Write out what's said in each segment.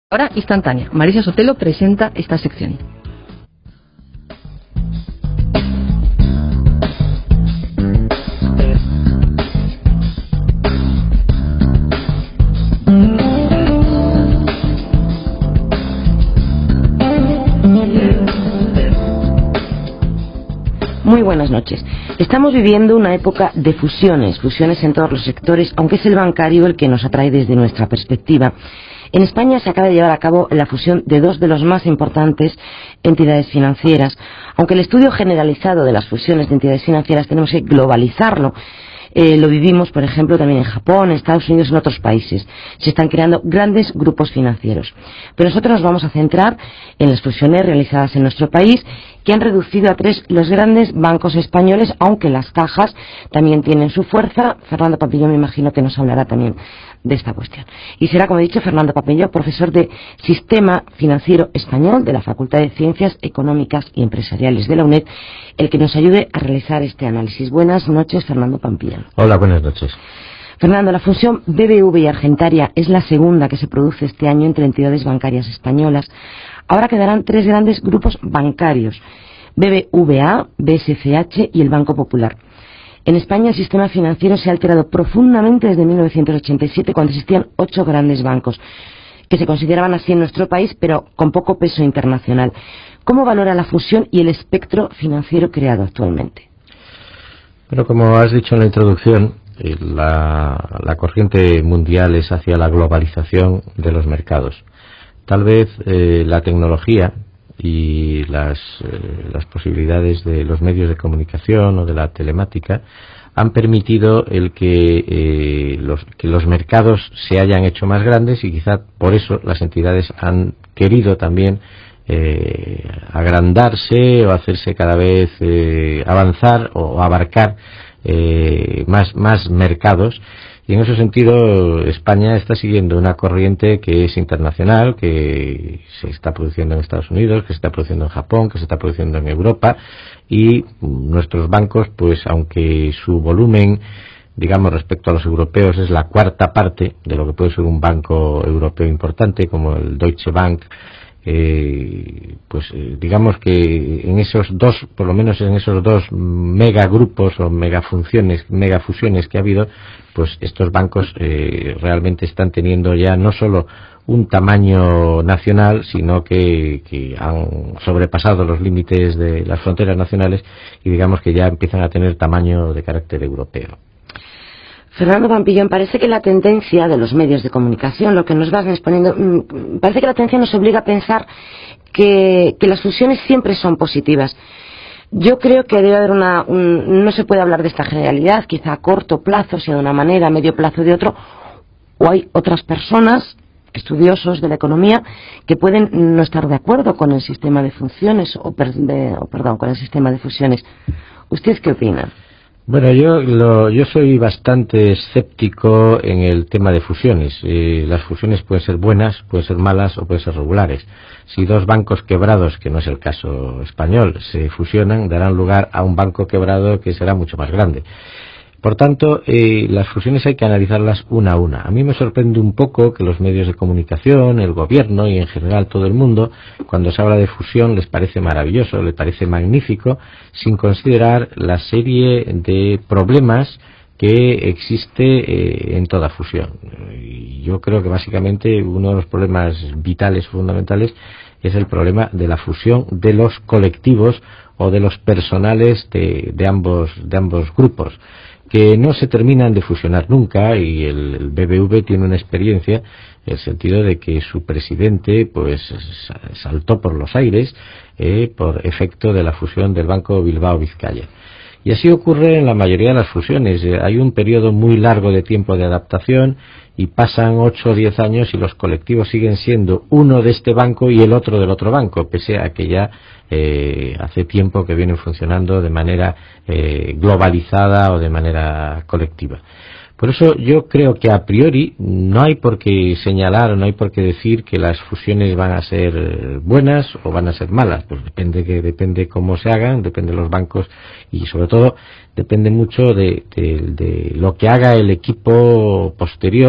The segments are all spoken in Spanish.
Ahora instantánea. Marisa Sotelo presenta esta sección. Muy buenas noches. Estamos viviendo una época de fusiones en todos los sectores, aunque es el bancario el que nos atrae desde nuestra perspectiva. En España se acaba de llevar a cabo la fusión de dos de las más importantes entidades financieras. Aunque el estudio generalizado de las fusiones de entidades financieras tenemos que globalizarlo. Lo vivimos, por ejemplo, también en Japón, en Estados Unidos y en otros países. Se están creando grandes grupos financieros. Pero nosotros nos vamos a centrar en las fusiones realizadas en nuestro país, que han reducido a 3 los grandes bancos españoles, aunque las cajas también tienen su fuerza. Fernando Pampilló me imagino que nos hablará también de esta cuestión. Y será, como he dicho, Fernando Pampilló, profesor de Sistema Financiero Español de la Facultad de Ciencias Económicas y Empresariales de la UNED, el que nos ayude a realizar este análisis. Buenas noches, Fernando Pampilló. Hola, buenas noches. Fernando, la fusión BBV y Argentaria es la segunda que se produce este año entre entidades bancarias españolas. Ahora quedarán 3 grandes grupos bancarios: BBVA, BSCH y el Banco Popular. En España el sistema financiero se ha alterado profundamente desde 1987, cuando existían 8 grandes bancos, que se consideraban así en nuestro país, pero con poco peso internacional. ¿Cómo valora la fusión y el espectro financiero creado actualmente? Bueno, como has dicho en la introducción, la corriente mundial es hacia la globalización de los mercados. Tal vez la tecnología y las posibilidades de los medios de comunicación o de la telemática han permitido que los mercados se hayan hecho más grandes, y quizá por eso las entidades han querido también agrandarse o hacerse cada vez avanzar o abarcar más mercados. Y en ese sentido España está siguiendo una corriente que es internacional, que se está produciendo en Estados Unidos, que se está produciendo en Japón, que se está produciendo en Europa, y nuestros bancos, pues aunque su volumen, digamos, respecto a los europeos es la 4ª parte de lo que puede ser un banco europeo importante como el Deutsche Bank, digamos que en esos dos, por lo menos en esos 2 megagrupos o megafusiones que ha habido, pues estos bancos realmente están teniendo ya no solo un tamaño nacional, sino que han sobrepasado los límites de las fronteras nacionales, y digamos que ya empiezan a tener tamaño de carácter europeo. Fernando Pampillón, parece que la tendencia de los medios de comunicación, lo que nos vas exponiendo, parece que la tendencia nos obliga a pensar que las fusiones siempre son positivas. Yo creo que debe haber no se puede hablar de esta generalidad, quizá a corto plazo sea de una manera, a medio plazo de otro, o hay otras personas, estudiosos de la economía, que pueden no estar de acuerdo con el sistema de funciones, con el sistema de fusiones. ¿Usted qué opina? Bueno, yo soy bastante escéptico en el tema de fusiones. Las fusiones pueden ser buenas, pueden ser malas o pueden ser regulares. Si 2 bancos quebrados, que no es el caso español, se fusionan, darán lugar a un banco quebrado que será mucho más grande. Por tanto, las fusiones hay que analizarlas una a una. A mí me sorprende un poco que los medios de comunicación, el gobierno y en general todo el mundo, cuando se habla de fusión, les parece maravilloso, les parece magnífico, sin considerar la serie de problemas que existe en toda fusión. Y yo creo que básicamente uno de los problemas vitales, fundamentales, es el problema de la fusión de los colectivos o de los personales de ambos grupos, que no se terminan de fusionar nunca, y el BBV tiene una experiencia en el sentido de que su presidente pues saltó por los aires por efecto de la fusión del Banco Bilbao Vizcaya. Y así ocurre en la mayoría de las fusiones. Hay un periodo muy largo de tiempo de adaptación y pasan 8 o 10 años y los colectivos siguen siendo uno de este banco y el otro del otro banco, pese a que ya hace tiempo que vienen funcionando de manera globalizada o de manera colectiva. Por eso yo creo que a priori no hay por qué señalar, no hay por qué decir que las fusiones van a ser buenas o van a ser malas. Pues depende cómo se hagan, depende de los bancos, y sobre todo depende mucho de lo que haga el equipo posterior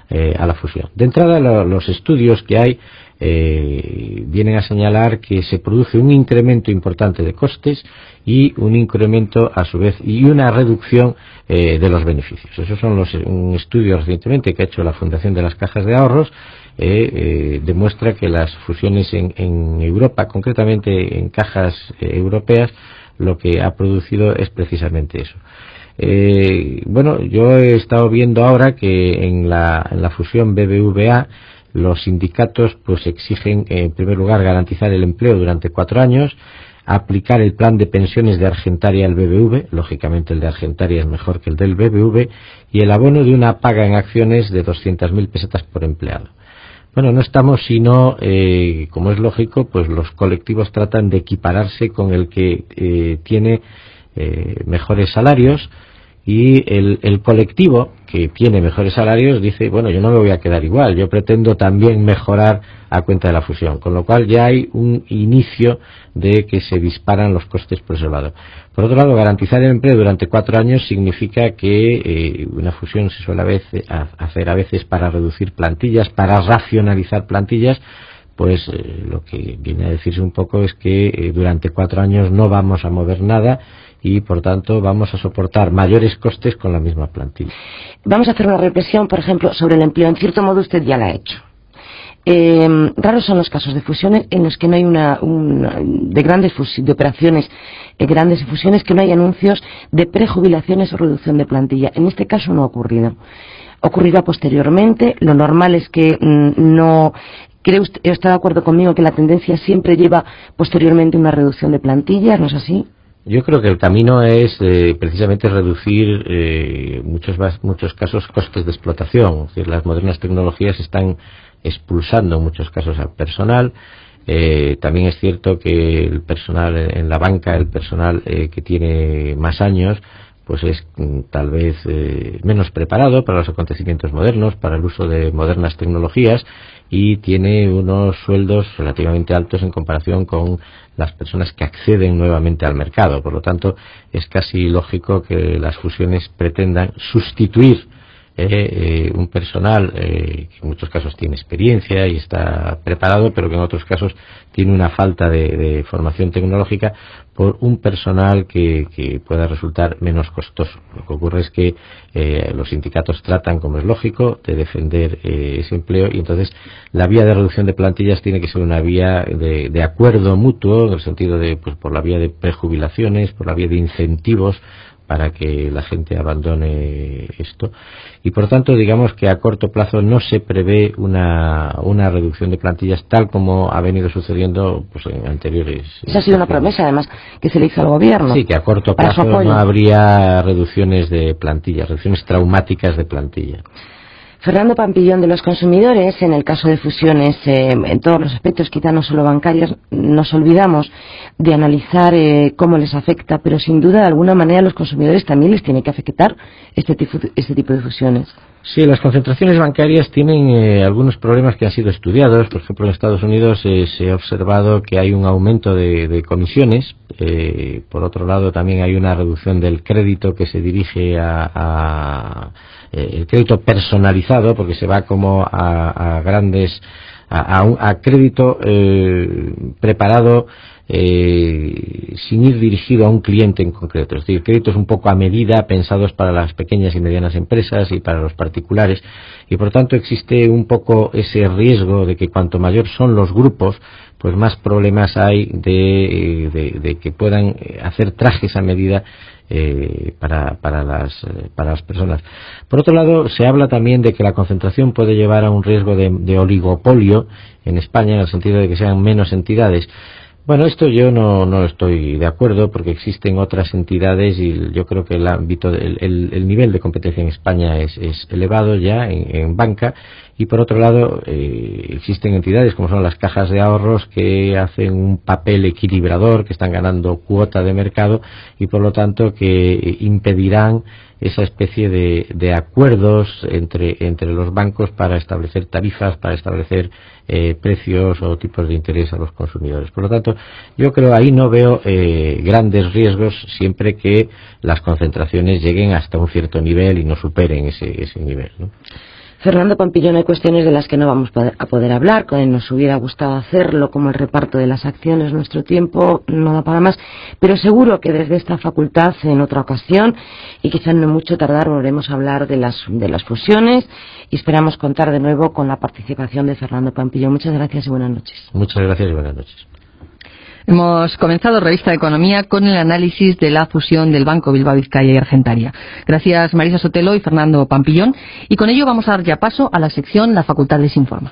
a la fusión. De entrada, los estudios que hay vienen a señalar que se produce un incremento importante de costes y un incremento a su vez y una reducción de los beneficios. Esos son un estudio recientemente que ha hecho la Fundación de las Cajas de Ahorros. Demuestra que las fusiones en Europa, concretamente en cajas europeas, lo que ha producido es precisamente eso. Bueno, yo he estado viendo ahora que en la fusión BBVA los sindicatos pues exigen en primer lugar garantizar el empleo durante 4 años, aplicar el plan de pensiones de Argentaria al BBV, lógicamente el de Argentaria es mejor que el del BBV, y el abono de una paga en acciones de 200.000 pesetas por empleado. Bueno, no estamos sino, como es lógico, pues los colectivos tratan de equipararse con el que tiene mejores salarios, y el colectivo que tiene mejores salarios dice, bueno, yo no me voy a quedar igual, yo pretendo también mejorar a cuenta de la fusión, con lo cual ya hay un inicio de que se disparan los costes por ese lado. Por otro lado, garantizar el empleo durante 4 años significa que una fusión se suele hacer a veces para reducir plantillas, para racionalizar plantillas. Pues lo que viene a decirse un poco es que durante 4 años no vamos a mover nada y por tanto vamos a soportar mayores costes con la misma plantilla. Vamos a hacer una reflexión, por ejemplo, sobre el empleo. En cierto modo usted ya la ha hecho. Raros son los casos de fusiones en los que no hay de operaciones grandes fusiones que no hay anuncios de prejubilaciones o reducción de plantilla. En este caso no ha ocurrido. Ocurrirá posteriormente. Lo normal es que no. ¿Cree usted, está de acuerdo conmigo que la tendencia siempre lleva posteriormente una reducción de plantillas? ¿No es así? Yo creo que el camino es precisamente reducir muchos casos costes de explotación. Es decir, las modernas tecnologías están expulsando en muchos casos al personal. También es cierto que el personal en la banca, el personal que tiene más años, pues es tal vez menos preparado para los acontecimientos modernos, para el uso de modernas tecnologías, y tiene unos sueldos relativamente altos en comparación con las personas que acceden nuevamente al mercado. Por lo tanto, es casi lógico que las fusiones pretendan sustituir un personal que en muchos casos tiene experiencia y está preparado, pero que en otros casos tiene una falta de formación tecnológica, por un personal que pueda resultar menos costoso. Lo que ocurre es que los sindicatos tratan, como es lógico, de defender ese empleo, y entonces la vía de reducción de plantillas tiene que ser una vía de acuerdo mutuo, en el sentido de, pues, por la vía de prejubilaciones, por la vía de incentivos para que la gente abandone esto, y por tanto digamos que a corto plazo no se prevé una reducción de plantillas tal como ha venido sucediendo pues en anteriores. Esa ha sido una promesa además que se le hizo al gobierno. Sí, que a corto plazo no habría reducciones de plantillas, reducciones traumáticas de plantilla. Fernando Pampillón, de los consumidores, en el caso de fusiones, en todos los aspectos, quizá no solo bancarios, nos olvidamos de analizar cómo les afecta, pero sin duda, de alguna manera, a los consumidores también les tiene que afectar este tipo de fusiones. Sí, las concentraciones bancarias tienen algunos problemas que han sido estudiados. Por ejemplo, en Estados Unidos se ha observado que hay un aumento de comisiones. Por otro lado, también hay una reducción del crédito que se dirige el crédito personalizado, porque se va como a crédito preparado sin ir dirigido a un cliente en concreto. Es decir, créditos un poco a medida, pensados para las pequeñas y medianas empresas y para los particulares, y por tanto existe un poco ese riesgo de que cuanto mayor son los grupos, pues más problemas hay de que puedan hacer trajes a medida para las personas. Por otro lado, se habla también de que la concentración puede llevar a un riesgo de oligopolio en España, en el sentido de que sean menos entidades. Bueno, esto yo no estoy de acuerdo, porque existen otras entidades y yo creo que el ámbito, el nivel de competencia en España es elevado ya en banca, y por otro lado existen entidades como son las cajas de ahorros que hacen un papel equilibrador, que están ganando cuota de mercado y por lo tanto que impedirán esa especie de acuerdos entre los bancos para establecer tarifas, para establecer precios o tipos de interés a los consumidores. Por lo tanto, yo creo ahí no veo grandes riesgos, siempre que las concentraciones lleguen hasta un cierto nivel y no superen ese nivel, ¿no? Fernando Pampillón, hay cuestiones de las que no vamos a poder hablar, que nos hubiera gustado hacerlo, como el reparto de las acciones. Nuestro tiempo no da para más, pero seguro que desde esta facultad, en otra ocasión, y quizá no mucho tardar, volveremos a hablar de las fusiones, y esperamos contar de nuevo con la participación de Fernando Pampillón. Muchas gracias y buenas noches. Muchas gracias y buenas noches. Hemos comenzado Revista de Economía con el análisis de la fusión del Banco Bilbao Vizcaya y Argentaria. Gracias Marisa Sotelo y Fernando Pampillón. Y con ello vamos a dar ya paso a la sección La Facultad les informa.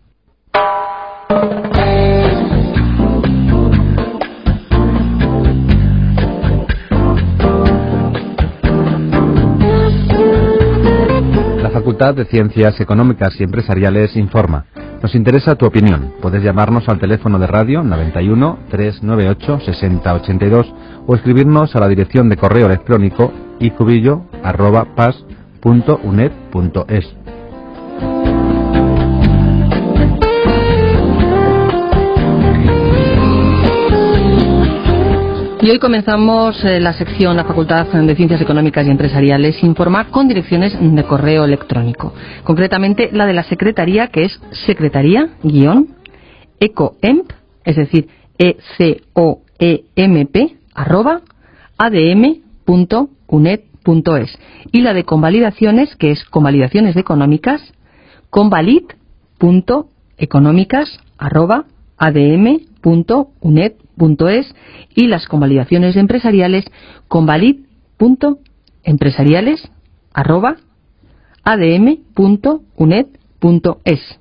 La Facultad de Ciencias Económicas y Empresariales informa. Nos interesa tu opinión. Puedes llamarnos al teléfono de radio 91 398 6082 o escribirnos a la dirección de correo electrónico icubillo@pas.uned.es. Y hoy comenzamos la sección La Facultad de Ciencias Económicas y Empresariales informa con direcciones de correo electrónico. Concretamente la de la Secretaría, que es secretaría-ecoemp, es decir, ECOEMP, @adm.uned.es. Y la de convalidaciones, que es convalidaciones económicas, convalid.económicas@adm.uned.es. Y las convalidaciones empresariales, convalid.empresariales@adm.uned.es.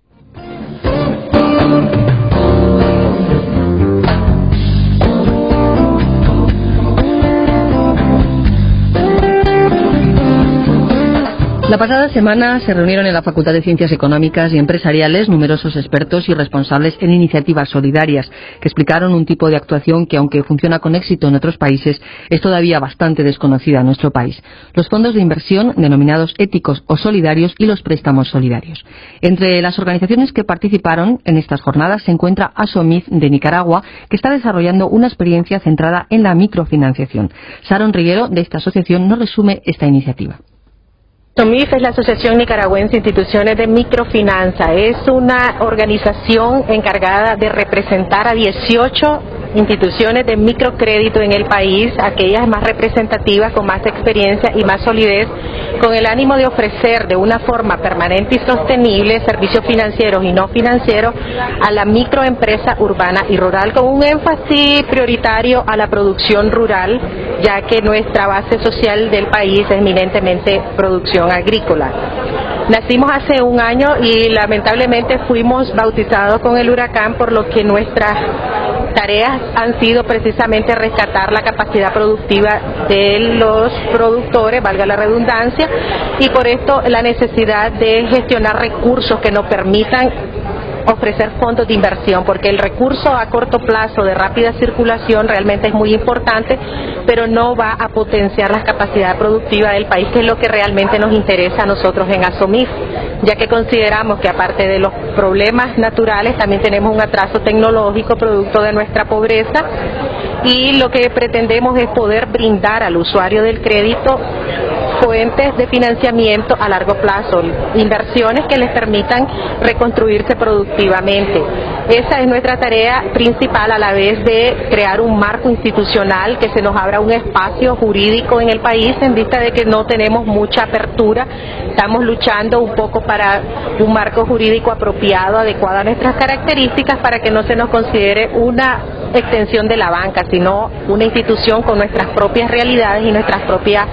La pasada semana se reunieron en la Facultad de Ciencias Económicas y Empresariales numerosos expertos y responsables en iniciativas solidarias que explicaron un tipo de actuación que, aunque funciona con éxito en otros países, es todavía bastante desconocida en nuestro país: los fondos de inversión denominados éticos o solidarios y los préstamos solidarios. Entre las organizaciones que participaron en estas jornadas se encuentra ASOMIF de Nicaragua, que está desarrollando una experiencia centrada en la microfinanciación. Sharon Riguero, de esta asociación, nos resume esta iniciativa. ASOMIF es la Asociación Nicaragüense de Instituciones de Microfinanza. Es una organización encargada de representar a 18 instituciones de microcrédito en el país, aquellas más representativas, con más experiencia y más solidez, con el ánimo de ofrecer de una forma permanente y sostenible servicios financieros y no financieros a la microempresa urbana y rural, con un énfasis prioritario a la producción rural, ya que nuestra base social del país es eminentemente producción agrícola. Nacimos hace un año y lamentablemente fuimos bautizados con el huracán, por lo que nuestras tareas han sido precisamente rescatar la capacidad productiva de los productores, valga la redundancia, y por esto la necesidad de gestionar recursos que nos permitan ofrecer fondos de inversión, porque el recurso a corto plazo de rápida circulación realmente es muy importante, pero no va a potenciar la capacidad productiva del país, que es lo que realmente nos interesa a nosotros en ASOMIF, ya que consideramos que aparte de los problemas naturales también tenemos un atraso tecnológico producto de nuestra pobreza, y lo que pretendemos es poder brindar al usuario del crédito fuentes de financiamiento a largo plazo, inversiones que les permitan reconstruirse productivamente. Esa es nuestra tarea principal, a la vez de crear un marco institucional, que se nos abra un espacio jurídico en el país, en vista de que no tenemos mucha apertura. Estamos luchando un poco para un marco jurídico apropiado, adecuado a nuestras características, para que no se nos considere una extensión de la banca, sino una institución con nuestras propias realidades y nuestra propia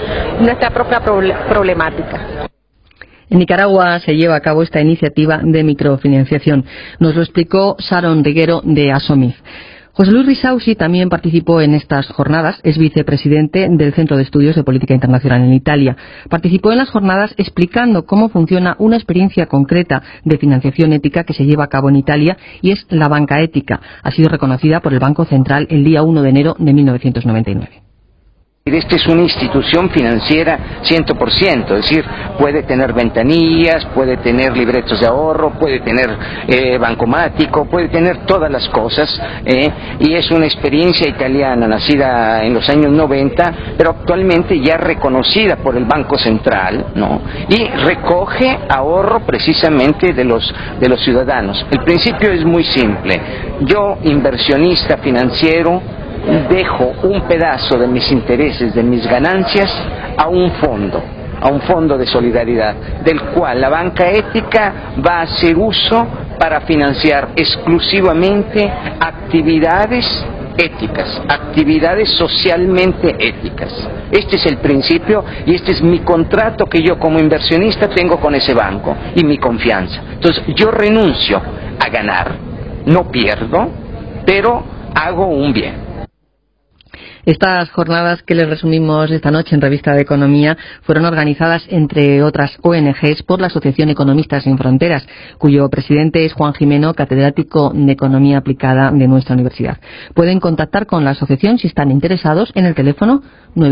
problemática. En Nicaragua se lleva a cabo esta iniciativa de microfinanciación. Nos lo explicó Sharon Riguero, de ASOMIF. José Luis Risausi también participó en estas jornadas, es vicepresidente del Centro de Estudios de Política Internacional en Italia. Participó en las jornadas explicando cómo funciona una experiencia concreta de financiación ética que se lleva a cabo en Italia, y es la banca ética. Ha sido reconocida por el Banco Central el día 1 de enero de 1999. Esta es una institución financiera 100%, es decir, puede tener ventanillas, puede tener libretos de ahorro, puede tener bancomático, puede tener todas las cosas, y es una experiencia italiana nacida en los años 90, pero actualmente ya reconocida por el Banco Central, ¿no? Y recoge ahorro precisamente de los ciudadanos. El principio es muy simple. Yo, inversionista financiero, dejo un pedazo de mis intereses, de mis ganancias, a un fondo de solidaridad, del cual la banca ética va a hacer uso para financiar exclusivamente actividades éticas, actividades socialmente éticas. Este es el principio y este es mi contrato que yo como inversionista tengo con ese banco y mi confianza. Entonces yo renuncio a ganar, no pierdo, pero hago un bien. Estas jornadas que les resumimos esta noche en Revista de Economía fueron organizadas, entre otras ONGs, por la Asociación Economistas Sin Fronteras, cuyo presidente es Juan Jimeno, catedrático de Economía Aplicada de nuestra universidad. Pueden contactar con la asociación si están interesados en el teléfono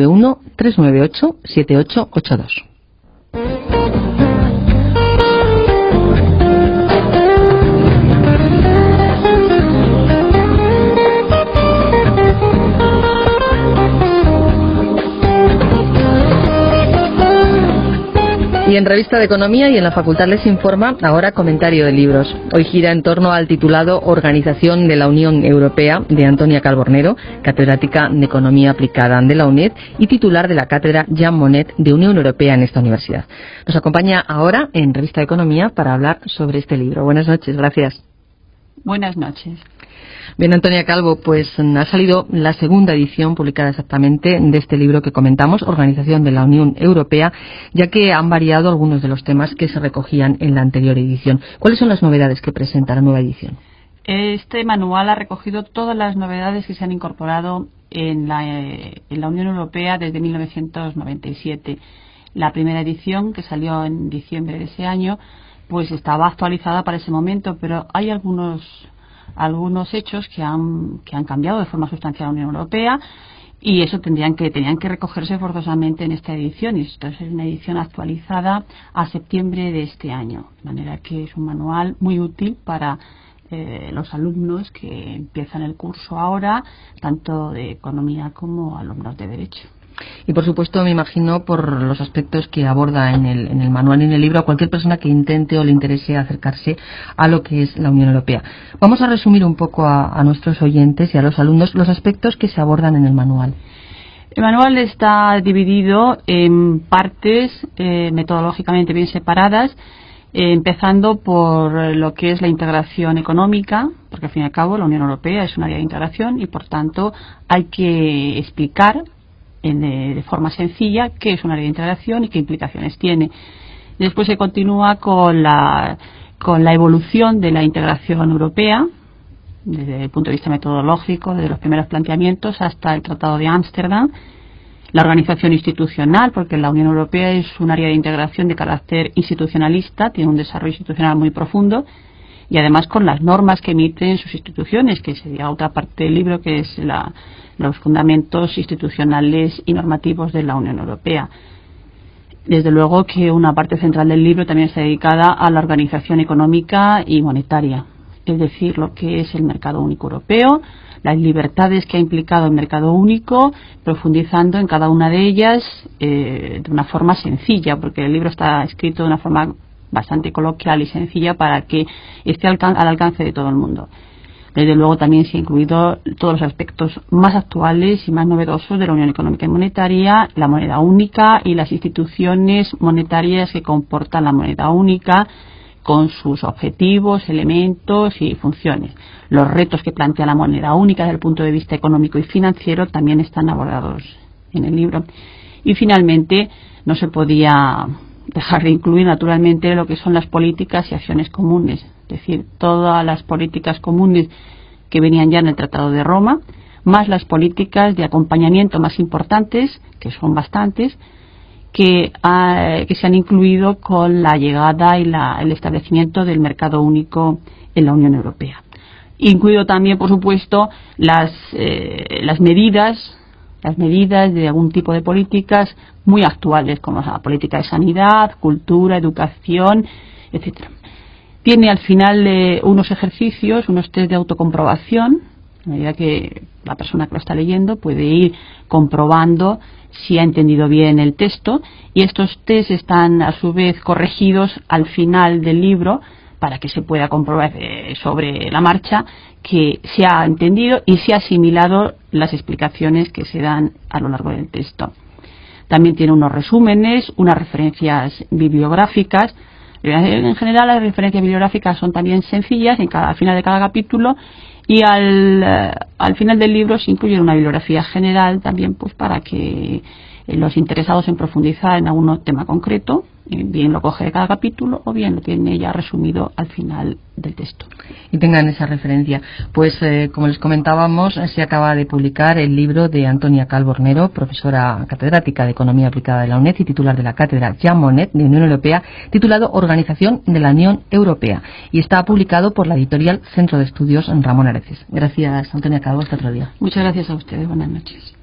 91-398-7882. Y en Revista de Economía y en la Facultad Les Informa, ahora comentario de libros. Hoy gira en torno al titulado Organización de la Unión Europea, de Antonia Calbornero, catedrática de Economía Aplicada de la UNED y titular de la cátedra Jean Monnet de Unión Europea en esta universidad. Nos acompaña ahora en Revista de Economía para hablar sobre este libro. Buenas noches, gracias. Buenas noches. Bien, Antonia Calvo, pues ha salido la segunda edición publicada exactamente de este libro que comentamos, Organización de la Unión Europea, ya que han variado algunos de los temas que se recogían en la anterior edición. ¿Cuáles son las novedades que presenta la nueva edición? Este manual ha recogido todas las novedades que se han incorporado en la Unión Europea desde 1997. La primera edición, que salió en diciembre de ese año, pues estaba actualizada para ese momento, pero hay algunos hechos que han cambiado de forma sustancial la Unión Europea y eso tenían que recogerse forzosamente en esta edición, y esto es una edición actualizada a septiembre de este año, de manera que es un manual muy útil para los alumnos que empiezan el curso ahora, tanto de economía como alumnos de derecho. Y por supuesto me imagino por los aspectos que aborda en el manual y en el libro a cualquier persona que intente o le interese acercarse a lo que es la Unión Europea. Vamos a resumir un poco a nuestros oyentes y a los alumnos los aspectos que se abordan en el manual. El manual está dividido en partes metodológicamente bien separadas, empezando por lo que es la integración económica, porque al fin y al cabo la Unión Europea es un área de integración y por tanto hay que explicar de forma sencilla qué es un área de integración y qué implicaciones tiene. Después se continúa con la evolución de la integración europea desde el punto de vista metodológico, desde los primeros planteamientos hasta el Tratado de Ámsterdam, la organización institucional, porque la Unión Europea es un área de integración de carácter institucionalista, tiene un desarrollo institucional muy profundo, y además con las normas que emiten sus instituciones, que sería otra parte del libro, que es los fundamentos institucionales y normativos de la Unión Europea. Desde luego que una parte central del libro también está dedicada a la organización económica y monetaria, es decir, lo que es el mercado único europeo, las libertades que ha implicado el mercado único, profundizando en cada una de ellas de una forma sencilla, porque el libro está escrito de una forma bastante coloquial y sencilla para que esté al alcance de todo el mundo. Desde luego también se han incluido todos los aspectos más actuales y más novedosos de la Unión Económica y Monetaria, la moneda única y las instituciones monetarias que comportan la moneda única, con sus objetivos, elementos y funciones. Los retos que plantea la moneda única desde el punto de vista económico y financiero también están abordados en el libro. Y finalmente no se podía dejar de incluir naturalmente lo que son las políticas y acciones comunes, es decir, todas las políticas comunes que venían ya en el Tratado de Roma, más las políticas de acompañamiento más importantes, que son bastantes, que se han incluido con la llegada y el establecimiento del mercado único en la Unión Europea. Incluido también, por supuesto, las medidas las medidas de algún tipo de políticas muy actuales, como la política de sanidad, cultura, educación, etcétera. Tiene al final unos ejercicios, unos test de autocomprobación, a medida que la persona que lo está leyendo puede ir comprobando si ha entendido bien el texto, y estos test están a su vez corregidos al final del libro para que se pueda comprobar sobre la marcha que se ha entendido y se ha asimilado las explicaciones que se dan a lo largo del texto. También tiene unos resúmenes, unas referencias bibliográficas. En general las referencias bibliográficas son también sencillas al final de cada capítulo, y al final del libro se incluye una bibliografía general también, pues para que los interesados en profundizar en algún tema concreto bien lo coge de cada capítulo o bien lo tiene ya resumido al final del texto. Y tengan esa referencia. Pues como les comentábamos, se acaba de publicar el libro de Antonia Calvo Hornero, profesora catedrática de Economía Aplicada de la UNED y titular de la cátedra Jean Monnet de Unión Europea, titulado Organización de la Unión Europea, y está publicado por la editorial Centro de Estudios Ramón Areces. Gracias, Antonia Calvo, hasta otro día. Muchas gracias a ustedes, buenas noches.